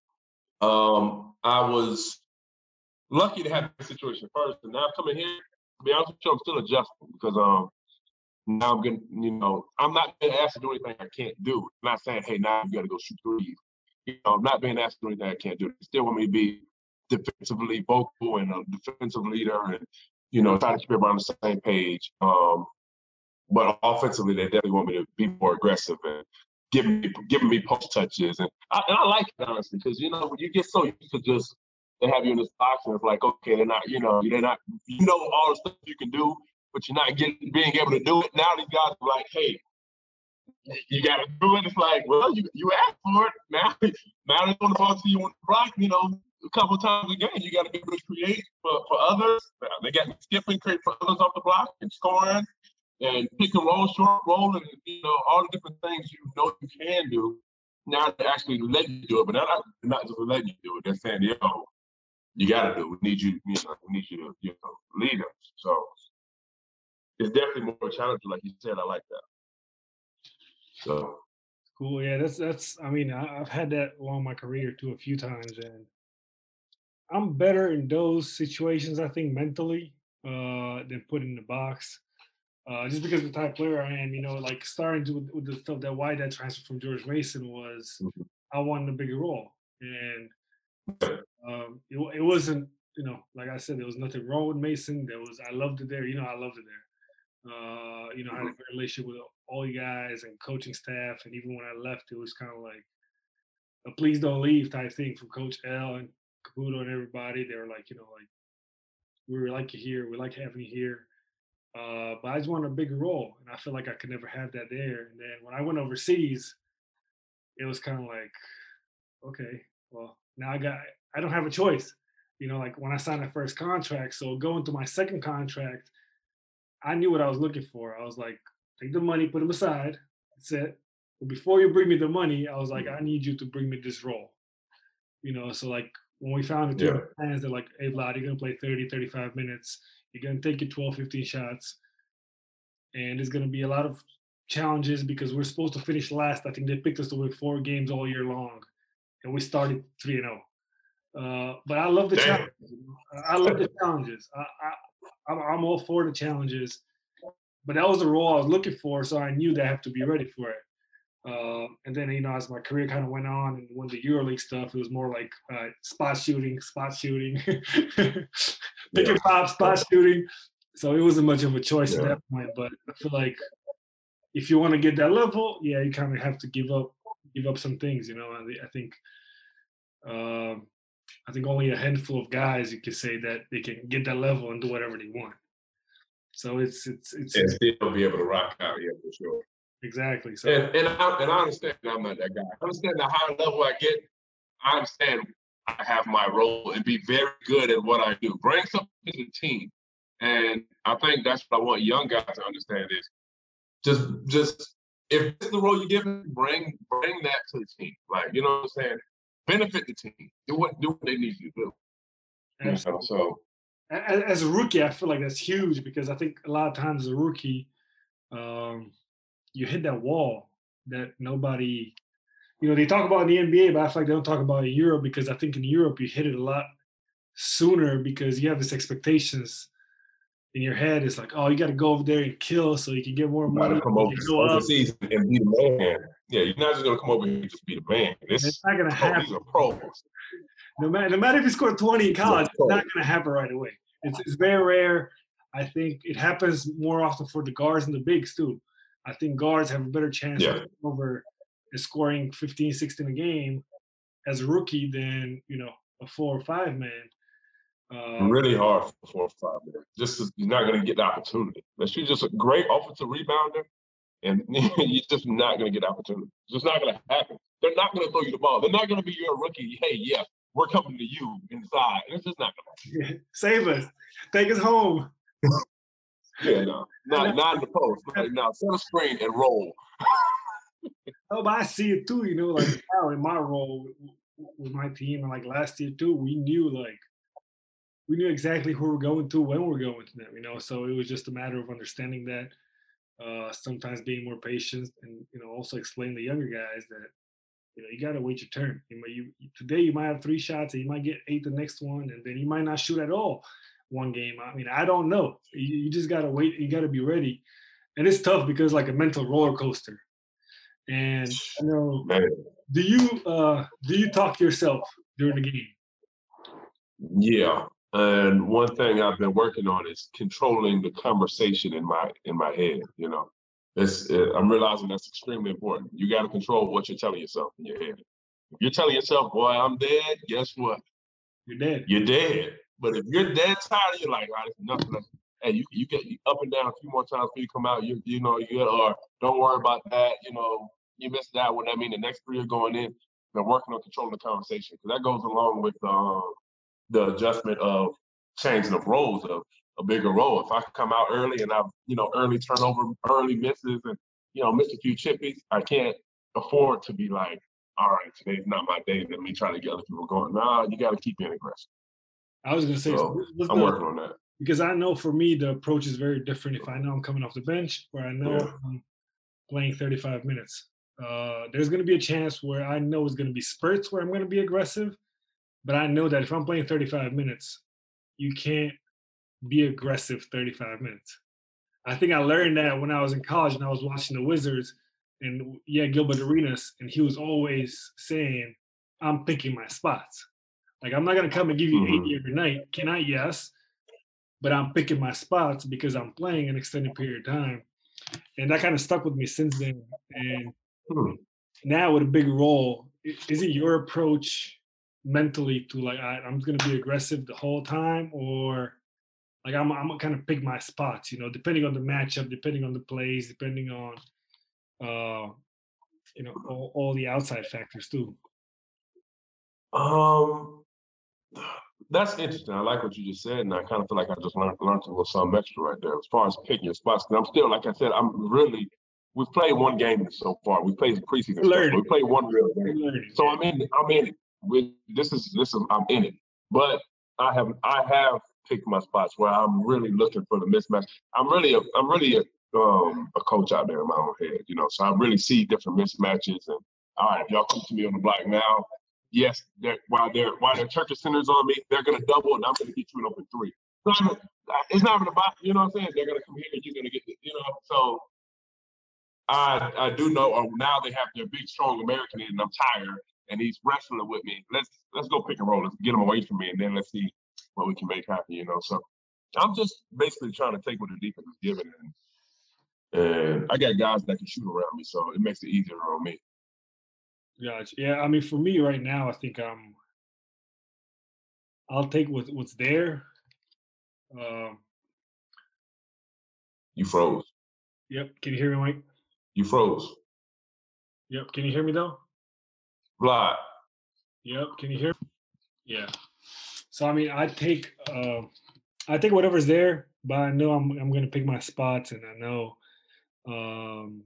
um I was lucky to have this situation first, and now coming here, to be honest with you, I'm still adjusting because um now I'm getting, you know, I'm not being asked to do anything I can't do. I'm not saying, hey, now you got to go shoot threes. You know, I'm not being asked to do anything I can't do. They still want me to be defensively vocal and a defensive leader, and you know, try to keep everybody on the same page. Um, but offensively, they definitely want me to be more aggressive and giving me giving me post touches, and I, and I like it honestly because you know when you get so used to just they have you in this box and it's like okay they're not you know they're not you know all the stuff you can do but you're not getting being able to do it. Now these guys are like, hey, you got to do it. It's like, well, you you asked for it. Now, now they want to talk to you on the block. You know, a couple of times a game, you got to be able to create for, for others. Now, they got me skipping, create for others off the block and scoring and pick and roll, short roll, and you know all the different things you know you can do. Now they're actually letting you do it, but they're not, they're not just letting you do it. They're saying, yo, you got to do it. We need you. You know, we need you to you know lead us. So it's definitely more challenging, like you said. I like that. So Cool. Yeah, that's that's. I mean, I, I've had that along my career too a few times, and I'm better in those situations. I think mentally uh, than put in the box. Uh, just because of the type of player I am, you know, like starting to with, with the stuff that why that transfer from George Mason was, mhm. I wanted a bigger role, and um, it, wa- it wasn't, you know, like I said, there was nothing wrong with Mason. There was, I loved it there. You know, I loved it there. Uh, you know, I had a great relationship with all you guys and coaching staff, and even when I left, it was kind of like a please don't leave type thing from Coach L and Caputo and everybody. They were like, you know, like we really like you here, we like having you here. Uh, but I just wanted a bigger role, and I feel like I could never have that there. And then when I went overseas, it was kind of like, okay, well now I got I don't have a choice. You know, like when I signed my first contract, so going to my second contract, I knew what I was looking for. I was like, take the money, put them aside. That's it. But before you bring me the money, I was like, I need you to bring me this role. You know, so like when we found the two Yeah, different plans, they're like, hey, Vlad, you're going to play thirty, thirty-five minutes. You're going to take your twelve, fifteen shots. And there's going to be a lot of challenges because we're supposed to finish last. I think they picked us to win four games all year long. And we started three and oh. Uh, but I love the damn. challenges. You know? I love the challenges. I, I, I'm, I'm all for the challenges. But that was the role I was looking for, so I knew that I have to be ready for it. Uh, and then, you know, as my career kind of went on and when the EuroLeague stuff, it was more like uh, spot shooting, spot shooting, pick Yeah, and pop, spot shooting. So it wasn't much of a choice at yeah. that point. But I feel like if you want to get that level, yeah, you kind of have to give up, give up some things, you know. And I think, um, I think only a handful of guys you can say that they can get that level and do whatever they want. So it's it's it's, And it's still be able to rock out, yeah, for sure. exactly so. And and I and I understand I'm not that guy. I understand the higher level I get, I understand I have my role and be very good at what I do. Bring something to the team. And I think that's what I want young guys to understand is just just if it's the role you give them, bring bring that to the team. Like, you know what I'm saying? Benefit the team. Do what do what they need you to do. You know, Absolutely. so A- As a rookie, I feel like that's huge because I think a lot of times as a rookie, um, you hit that wall that nobody, you know, they talk about in the N B A, but I feel like they don't talk about in Europe because I think in Europe you hit it a lot sooner because you have this expectations, in your head it's like, oh, you got to go over there and kill so you can get more You gotta money. come You over can go up. overseas and be the man. Yeah, you're not just gonna come over here and just be the man. It's This not gonna pro, happen. these are pros. No matter, no matter if you score twenty in college, These are it's not pros. gonna happen right away. It's it's very rare. I think it happens more often for the guards and the bigs too. I think guards have a better chance of Yeah, coming over and scoring fifteen, sixteen a game as a rookie than, you know, a four or five man. Uh, really hard for four or five minutes. Just you're not gonna get the opportunity. Unless you're just a great offensive rebounder, and you're just not gonna get the opportunity. It's just not gonna happen. They're not gonna throw you the ball. They're not gonna be your rookie. Hey, yeah, we're coming to you inside. It's just not gonna happen. Save us, take us home. Yeah, no, not not in the post. Like, now set a screen and roll. Oh, but I see it too. You know, like now in my role with, with my team, and like last year too, we knew like we knew exactly who we're going to when we're going to them. You know, so it was just a matter of understanding that. Uh, sometimes being more patient, and you know, also explain to the younger guys that you know you got to wait your turn. You, might, you today you might have three shots, and you might get eight the next one, and then you might not shoot at all one game. I mean, I don't know. You, you just got to wait. You got to be ready, and it's tough because like a mental roller coaster. And you know, Man. do you uh, do you talk to yourself during the game? Yeah. And one thing I've been working on is controlling the conversation in my in my head. You know, it's it, I'm realizing that's extremely important. You got to control what you're telling yourself in your head. If you're telling yourself, "Boy, I'm dead," guess what? You're dead. You're dead. But if you're dead tired, you're like, "All right, nothing." Else. Hey, you you get up and down a few more times before you come out. You you know you get or don't worry about that. You know you missed that one. I mean, the next three are going in. They're working on controlling the conversation because that goes along with um, the adjustment of changing of roles of a bigger role. If I come out early and I've, you know, early turnover, early misses and, you know, miss a few chippies, I can't afford to be like, all right, today's not my day. Let me try to get other people going. Nah, you got to keep being aggressive. I was gonna say, So what's I'm the, working on that. because I know for me the approach is very different if I know I'm coming off the bench or I know Yeah. I'm playing thirty-five minutes. Uh, there's going to be a chance where I know it's going to be spurts where I'm going to be aggressive, but I know that if I'm playing thirty-five minutes, you can't be aggressive thirty-five minutes. I think I learned that when I was in college and I was watching the Wizards and yeah, Gilbert Arenas, and he was always saying, I'm picking my spots. Like, I'm not going to come and give you Mhm. eighty every night. Can I? Yes. But I'm picking my spots because I'm playing an extended period of time. And that kind of stuck with me since then. And Hmm. now with a big role, i- is it your approach mentally to like, I, I'm going to be aggressive the whole time, or like I'm, I'm gonna kind of pick my spots, you know, depending on the matchup, depending on the plays, depending on, uh, you know, all, all the outside factors too. Um, that's interesting. I like what you just said, and I kind of feel like I just learned learned a little something extra right there as far as picking your spots. Because I'm still, like I said, I'm really. We've played one game so far. We played some preseason stuff. Learning, We played one real game, learning. so I'm in. it. I'm in it. With this is this is I'm in it. But I have I have picked my spots where I'm really looking for the mismatch. I'm really a I'm really a um a coach out there in my own head, you know. So I really see different mismatches and all right, if y'all come to me on the block now, yes, they're, while they're while they're church centers on me, they're gonna double and I'm gonna get you an open three. It's not even, it's not even about, you know what I'm saying? They're gonna come here and you're gonna get the, you know, so I I do know or now they have their big strong American in and I'm tired and he's wrestling with me. Let's let's go pick and roll. Let's get him away from me and then let's see what we can make happen, you know. So I'm just basically trying to take what the defense is giving and, and I got guys that can shoot around me, so it makes it easier on me. Gotcha. Yeah, I mean, for me right now, I think um, I'll take what, what's there. Um, You froze. yep. Can you hear me, Mike? You froze. Yep. Can you hear me though? Vlad. Yep. Can you hear me? Yeah. So I mean, I take uh, I take whatever's there, but I know I'm I'm gonna pick my spots, and I know um,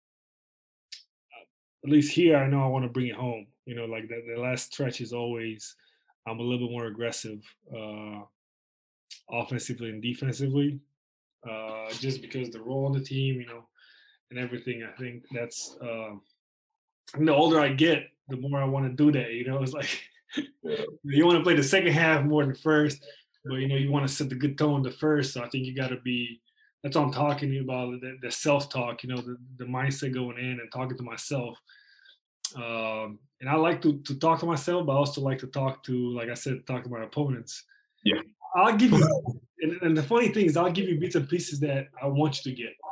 at least here I know I want to bring it home. You know, like the, the last stretch is always I'm a little bit more aggressive, uh, offensively and defensively, uh, just because the role on the team, you know, and everything. I think that's uh, and the older I get, the more I want to do that. You know, it's like Yeah. you want to play the second half more than the first. but you know, you want to set the good tone the first. So I think you got to be. That's what I'm talking to you about, the, the self-talk. You know, the, the mindset going in and talking to myself. Um, and I like to to talk to myself, but I also like to talk to, like I said, talk to my opponents. Yeah. I'll give you, and, and the funny thing is, I'll give you bits and pieces that I want you to get.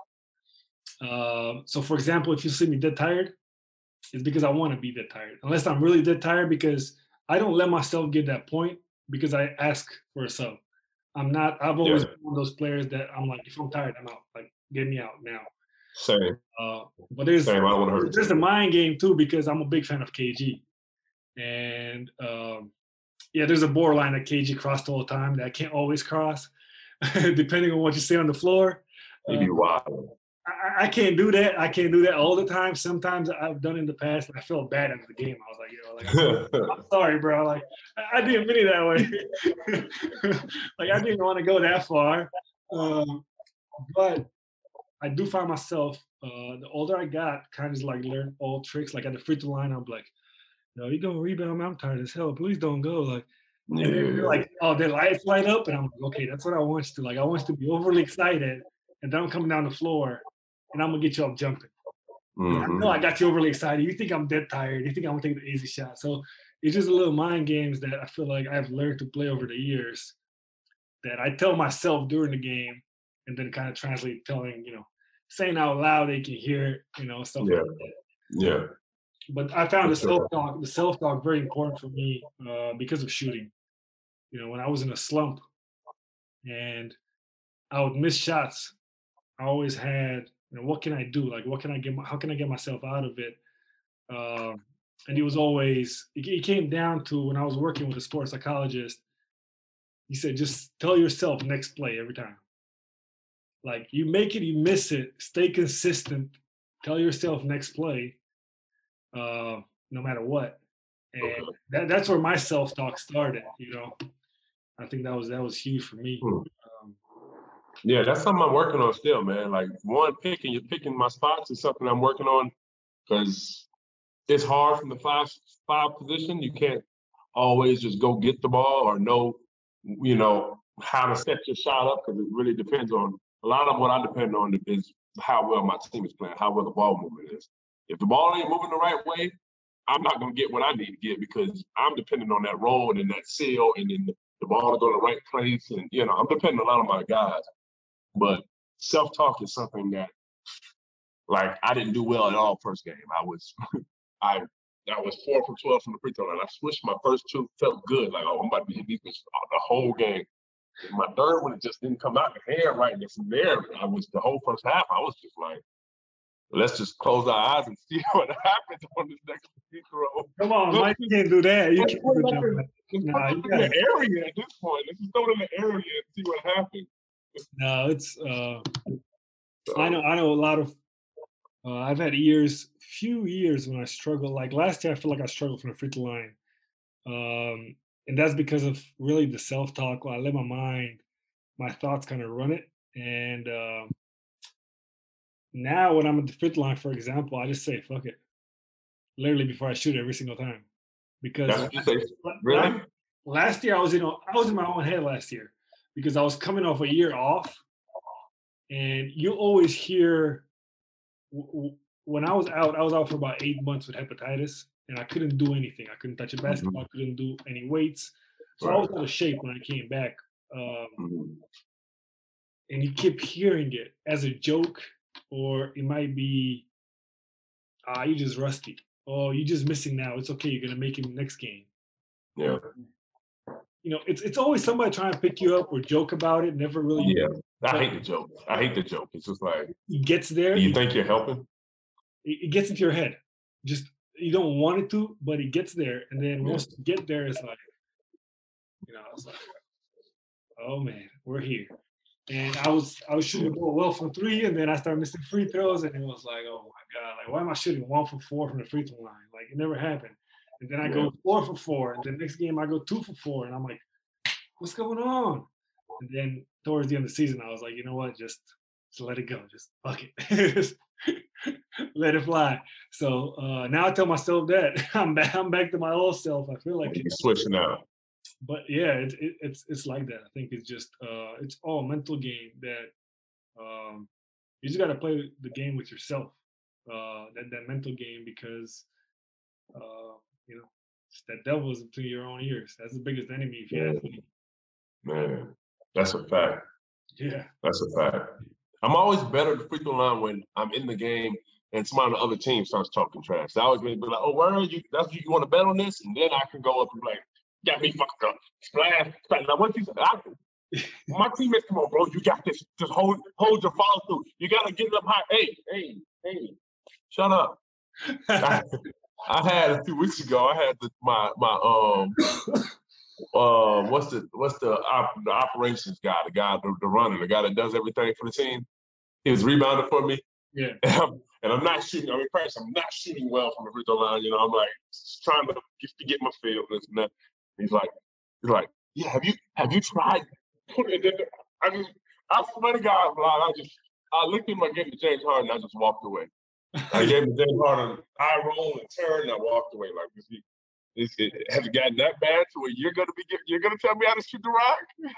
Uh, so, for example, if you see me dead tired, it's because I want to be dead tired. Unless I'm really dead tired, because I don't let myself get that point because I ask for a sub. I'm not. I've always Yeah. been one of those players that I'm like, if I'm tired, I'm out. Like, get me out now. Same. Uh, but there's Same. I don't want to hurt you. there's the mind game too, because I'm a big fan of K G, and um, yeah, there's a borderline that K G crossed all the time that I can't always cross, depending on what you say on the floor. Maybe Uh, wild. I, I can't do that. I can't do that all the time. Sometimes I've done it in the past, and I felt bad after the game. I was like, you know, like I'm, I'm sorry, bro. Like I, I didn't mean it that way. Like I didn't want to go that far. Um, but I do find myself, uh, the older I got, kind of like learn old tricks. Like at the free throw line, I'm like, no, you gonna rebound me. I'm tired as hell. Please don't go. Like, Yeah, and yeah, then yeah. they're like, oh, their lights light up, and I'm like, okay, that's what I want you to. Like, I want you to be overly excited, and then I'm coming down the floor, and I'm gonna get you up jumping. 'Cause I Mhm. know I got you overly excited. You think I'm dead tired. You think I'm gonna take the easy shot. So it's just a little mind games that I feel like I've learned to play over the years that I tell myself during the game, and then kind of translate telling, you know, saying out loud they can hear it, you know, stuff like Yeah. that. Yeah. But I found For the sure. self-talk, the self-talk very important for me uh, because of shooting. You know, when I was in a slump and I would miss shots, I always had, you know, what can I do? Like, what can I get? My, how can I get myself out of it? Um, and he was always. It, it came down to when I was working with a sports psychologist. He said, just tell yourself next play every time. Like you make it, you miss it. Stay consistent. Tell yourself next play, uh, no matter what. And Okay. that, that's where my self-talk started. You know, I think that was that was huge for me. Hmm. Um, Yeah, that's something I'm working on still, man. Like one picking, you're picking my spots is something I'm working on because it's hard from the five five position. You can't always just go get the ball or know, you know, how to set your shot up because it really depends on a lot of what I depend on is how well my team is playing, how well the ball movement is. If the ball ain't moving the right way, I'm not gonna get what I need to get because I'm dependent on that roll and then that seal and then the ball to go to the right place. And you know, I'm depending on a lot of my guys. But self-talk is something that like I didn't do well at all first game. I was I I was four from twelve from the free throw line. I switched my first two, felt good. Like, oh, I'm about to be hitting these the whole game. And my third one, it just didn't come out the hand right. And from there, I was the whole first half. I was just like, let's just close our eyes and see what happens on this next free throw. come on, Let's Mike, you can't do that. You let's can't put do it up in, that. let's No, put it you up in gotta, the area at this point. Let's just throw it in the area and see what happens. no, it's. Uh, I know. So, I know a lot of. Uh, I've had years, few years when I struggle. Like last year, I feel like I struggled from the free throw line, um, and that's because of really the self-talk. I let my mind, my thoughts, kind of run it. And uh, now, when I'm at the free throw line, for example, I just say "fuck it," literally before I shoot every single time, because that's what you say. last, Really? last year I was in a, I was in my own head last year because I was coming off a year off, and you always hear w- w- when I was out, I was out for about eight months with hepatitis, and I couldn't do anything. I couldn't touch a Mhm. basketball. I couldn't do any weights, so I Right. was out of shape when I came back. Um, Mhm. and you keep hearing it as a joke, or it might be, ah, you just rusty. Oh, you just missing now. It's okay. You're gonna make it next game. Yeah. You know, it's it's always somebody trying to pick you up or joke about it. Never really, Yeah. I but hate the joke. I hate the joke. It's just like, it gets there. do you It, think you're helping? it gets into your head. Just you don't want it to, but it gets there. And then Yeah. once you get there, it's like, you know, it's like, oh man, we're here. And I was I was shooting the ball well from three, and then I started missing free throws, and it was like, oh my god, like why am I shooting one for four from the free throw line? Like it never happened. And then I Yeah. go four for four, and the next game I go two for four, and I'm like, what's going on? And then towards the end of the season, I was like, you know what, just just let it go, just fuck it, Just let it fly. So uh, now I tell myself that I'm back, I'm back to my old self. I feel like You switching out. but yeah, it's it, it's it's like that. I think it's just uh, it's all a mental game that um, you just got to play the game with yourself. Uh, that that mental game because uh, you know it's that devil is between your own ears. That's the biggest enemy, if you ask Man, me. man, that's a fact. Yeah, That's a fact. I'm always better at the free throw line when I'm in the game and somebody on the other team starts talking trash. I always be like, "Oh, where are you? That's you, you want to bet on this?" And then I can go up and be like, "Got me fucked up, splash, splash." Now, what you say? I, my teammates, come on, bro, you got this. Just hold, hold your follow through. You gotta get it up high. Hey, hey, hey, shut up. I, I had a few weeks ago. I had the, my my um uh what's the what's the op, the operations guy, the guy the, the runner, the guy that does everything for the team. He was rebounding for me, yeah. and I'm, and I'm not shooting. I mean, practice, I'm not shooting well from the free throw line. You know, I'm like just trying to get, to get my feel. This and that. He's like, he's like, yeah. Have you have you tried? putting it in I just, I swear to God, Vlad, I just, I looked at my game to James Harden. I just walked away. I gave him James Harden eye roll and turn, and I walked away. Like, is he, is it, has it gotten that bad to where you're gonna be, you're gonna tell me how to shoot the rock?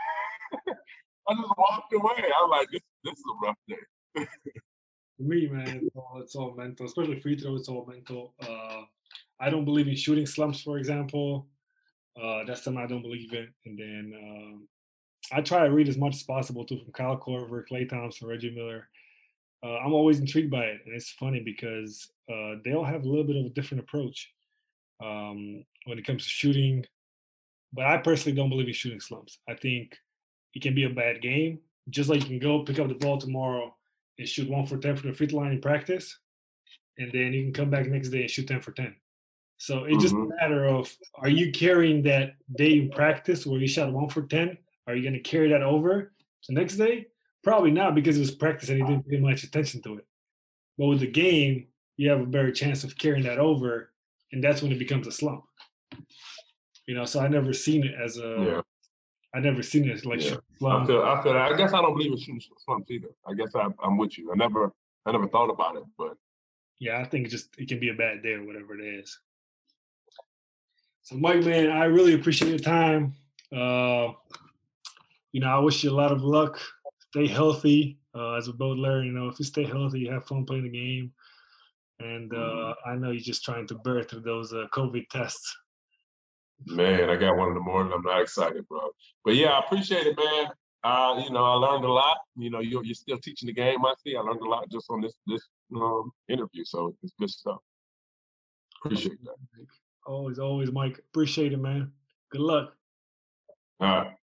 I just walked away. I'm like, this, this is a rough day. For me, man, it's all, it's all mental, especially free throw. It's all mental. Uh, I don't believe in shooting slumps, for example. Uh, that's something I don't believe in. And then um, I try to read as much as possible too from Kyle Korver, Clay Thompson, Reggie Miller. Uh, I'm always intrigued by it, and it's funny because uh, they all have a little bit of a different approach um, when it comes to shooting. But I personally don't believe in shooting slumps. I think it can be a bad game, just like you can go pick up the ball tomorrow and shoot one for ten from the free throw line in practice, and then you can come back next day and shoot ten for ten. So it's just Mm-hmm. a matter of, are you carrying that day in practice where you shot one for ten? Are you going to carry that over the next day? Probably not, because it was practice and you didn't pay much attention to it. But with the game, you have a better chance of carrying that over, and that's when it becomes a slump. You know, so I never seen it as a, Yeah. I never seen it as like Yeah. shooting I slump. feel, I feel. I guess I don't believe in shooting slumps either. I guess I, I'm with you. I never, I never thought about it, but Yeah, I think it just it can be a bad day or whatever it is. So, Mike, man, I really appreciate your time. Uh, you know, I wish you a lot of luck. Stay healthy. Uh, as we both learn, you know, if you stay healthy, you have fun playing the game. And mm, uh, I know you're just trying to bear through those uh, COVID tests. man, I got one in the morning. I'm not excited, bro. But yeah, I appreciate it, man. Uh, you know, I learned a lot. You know, you're, you're still teaching the game. I see. I learned a lot just on this this um, interview. So it's good stuff. Appreciate that. Always, always, Mike. Appreciate it, man. Good luck. All right.